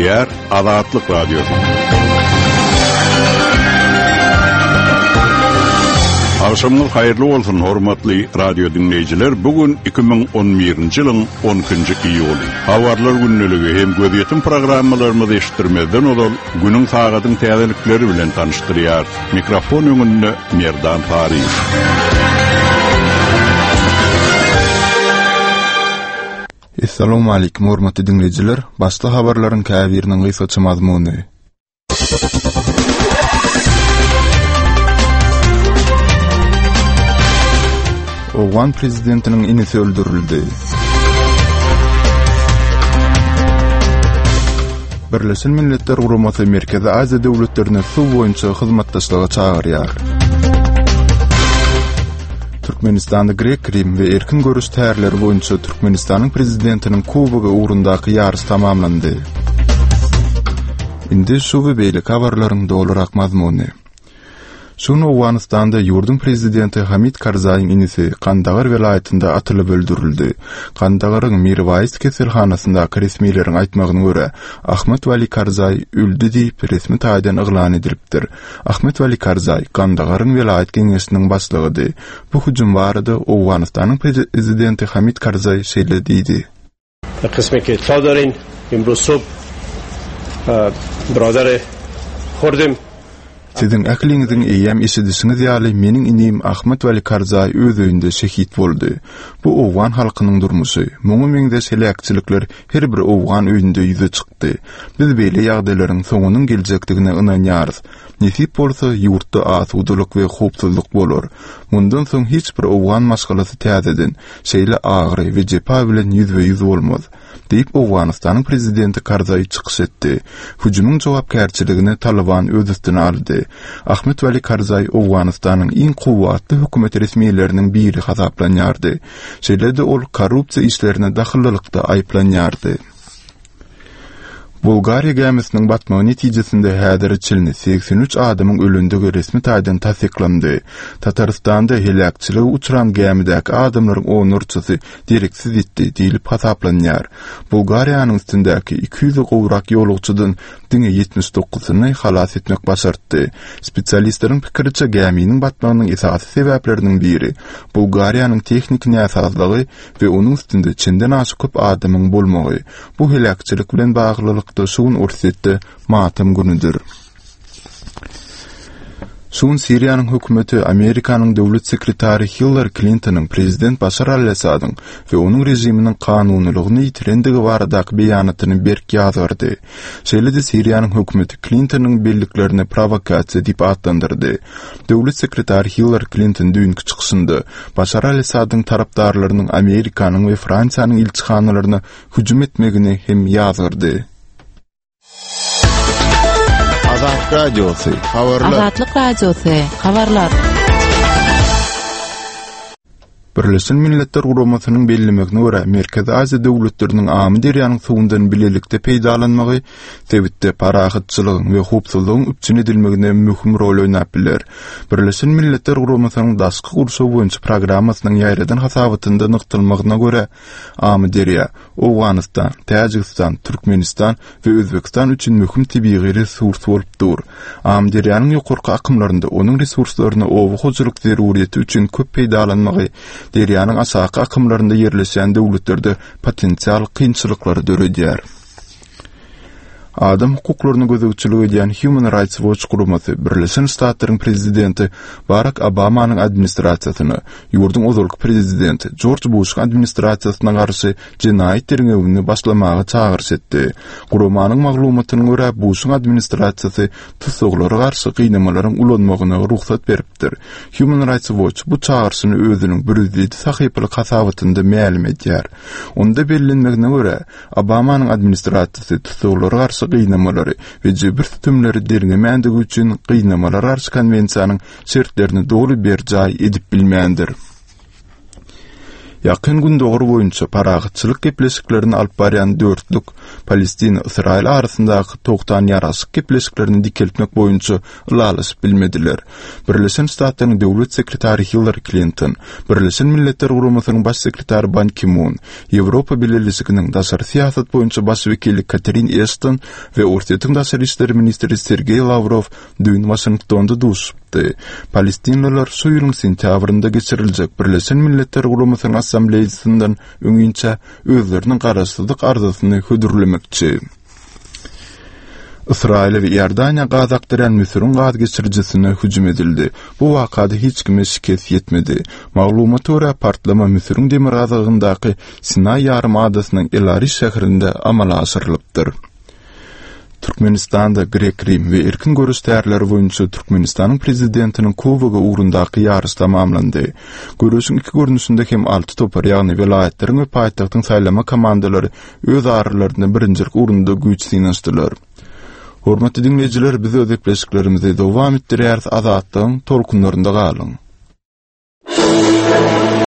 Diyar Azatlyk Radiosu. Akşamınız hayırlı olsun hormatly radio dinleyijiler. Bugün 2011-nji ýylyň 10-njy iýuly. Habarlar günneligi hem gözýetim programmalarymyzy eşitdirmeden olar günüň sagatyň täzelikleri bilen tanışdyrýar. Mikrofon öňünde Merdan Tariýew. Assalamu alaykum hormatly dinleyijiler. Başly habarlaryň käbiriniň gysgaça mazmuny. Oğan prezidentinin inisi öldürüldü. Birleşen Milletler Guramasy Merkezi Aziya döwletlerine suw boýunça hyzmatdaşlyga çagyrýar. Türkmenistanda Grek Rim we erkin görüş täherleri boýunça Türkmenistanyň prezidentiniň Kubaga uğrundaky ýarys tamamlandy. Indi şu we beýle habarlaryň dolarak mazmuny. Şunu Awganistanda ýurdun prezidenti Hamid Karzaýyň inisi Kandagar welaýatynda atylyp öldürüldi. Kandagaryň Mirwaýis keselhanasynda resmiýetiň aýtmagyna görä, Ahmet Vali Karzaý öldü diýip resmi taýdan yglan edilipdir. Ahmet Vali Karzaý Kandagaryň welaýat geňeşiniň başlygydy. Bu hujum barada Awganistanyň prezidenti Hamid Karzaý şeýle diýdi. Qismeke tadarin imroz sob biradar hordum. Sizin äkliňiziň eýem işidişiňiz ýaly meniň inim Ahmet Vali Karzaý öz öýünde şehit boldy. Bu Owgan halkynyň durmuşy. Muňa meňde selekçilikler her bir Owgan öýünde ýüze çykdy. Biz beýle ýagdaýlaryň soňunyň geljekdigine ynanýarys. Nesip bolsa ýurtda asudylyk we howpsuzlyk bolar. Mundan soň hiç bir Owgan maşgalasy täzeden şeýle agyry we jepa bilen ýüzbe-ýüz bolmaz. Diýip Awganistanyň prezidenti Karzaý çykyş etdi. Hujumyň jogapkärçiligini Taliban öz üstüne aldy. Ahmet Vali Karzaý Awganistanyň iň kuwatly hökümet resmiýetleriniň biri hasaplanýardy. Şeýle-de ol korrupsiýa işlerine dahillykda aýplanýardy. Bulgariya gemisining batmagy netijesinde häzir çilni 83 adamyň ölündigi resmi taýdan tasdiklandy. Tatarstanda helakçylyga uçuran gemidäki adamlaryň onurçysy direksiz etdi diýilip hasaplanýar. Bulgariýanyň üstündäki 200 gowrak ýolugçydan 79-syny halas etmek başardy. Spesialistleriň pikiriçe geminiň batmagynyň esasy sebäpleriniň biri Bulgariýanyň tehnik näsazlygy we onuň üstünde çinden aşyk köp adamyň bolmagy. Bu helakçylyk bilen baglylyk şuun ursetdi matam günüdür. Şuun Siriýanyň hökümeti Amerikanyň döwlet sekretary Hillary Clinton'yň prezident Bashar al-Assadyň we onuň rejiminiň kanunylygyny ýitirendigi baradaky beýanatyny berk ýazgardy. Şeýle-de Siriýanyň hökümeti Clinton'yň belliklerini provokasiýa diýip adlandyrdy. Döwlet sekretary Hillary Clinton dünkü çykyşynda Bashar al-Assadyň tarapdarlarynyň Amerikanyň we Fransiýanyň ilçihanalaryna hujum etmegini hem ýazgardy. Azatlyk Radiosu, habarlar. Azatlyk Radiosu, habarlar. Birleşen Milletler Guramasynyň bellemegine görä, Merkezi Aziya döwletleriniň amy derýanyň suwundan bilelikde peýdalanmagy, tebitde parahatçylygyň we howpsuzlygyň üpçün edilmegine möhüm rol oýnap biler. Birleşen Milletler Guramasynyň daşky gursy boýunça programmasynyň ýaýradan hasabatynda nykdylmagyna görä, amy derýa Awganistan, Täjikistan, Türkmenistan we Özbekistan üçin möhüm tebiği resurs bolup dur. Amy derýanyň ýokurky akymlarynda onuň resurslaryny owy hojalyk zeruriýeti üçin köp peýdalanmagy derýanyň aşaky akymlarynda ýerleşen döwletlerde potensial kynçylyklary döredýär. Adam hukuklaryny gözegçilik edýän Human Rights Watch guramasy Birleşen Ştatlaryň prezidenti Barack Obamanyň administrasiýasyny, ýurdun ozalky prezidenti George Bush administrasiýasyna garşy jinayet derňewini başlamagy çagyryş etdi. Guramanyň maglumatyna görä Bush'un administrasiýasy tutuklara garşy gynamalaryň ulanmagyna ruhsat beripdir. Human Rights Watch bu çagyryşyny özüniň 107 sahypalyk hasabatynda ma'lum etýär. Onda bellenmegine görä Obamanyň administrasiýasy tutuklara garşy gynamaları we jebir tümleri derňemendigi üçin gynamalar garşy konwensiýanyň şertlerini dogry berjaý edip bilmändir. Yakın gün doğru boyunca paragıtçılık gepleşiklerini alıp baryan dörtlük Palestin-Israil arasındaki toktan yarasık gepleşiklerini dikeltmek boyunca ılalasıp bilmediler. Birleşen Ştatların Döwlet Sekretary Hillary Clinton, Birleşen Milletler Guramasynyň baş sekretary Ban Ki-moon, Ýewropa Birleşiginiň daşary siýasat boyunça baş wekili Catherine Ashton we Orta Ýurtyň daşary işler ministri Sergey Lavrov dün Washingtonda duşupdy. Palestinliler şu ýylyň sentýabrynda geçiriljek Birleşen Milletler Guramasynyň assambleýasyndan öňünçe özleriniň garaşsyzlyk arzusyny hödürlemekçi. Israil we Ýordaniýa gazakdyran Müsürün gaz geçiricisine hüjüm edildi. Bu wakada hiç kime şikayet etmedi. Maglumata görä partlama Müsürün demir gazagyndaky Sinay ýarymadasynyň Elari şäherinde amala aşyrylypdyr. Türkmenistanda Grek Rim we erkin görüş täýärleri boýunça Türkmenistanyň prezidentiniň Kubaga ugrundaky ýarys tamamlandy. Görüşiň iki görnüşinde hem 6 topar ýagny welaýetleriň we paýtagtyň saýlama komandalary öz aralaryny birinjilik ugrunda güýç synanystylar. Hormatly dinleýijiler, biz öz epleşiklerimizi dowam etdirýär, azatlygyň tolkunlarynda galyň.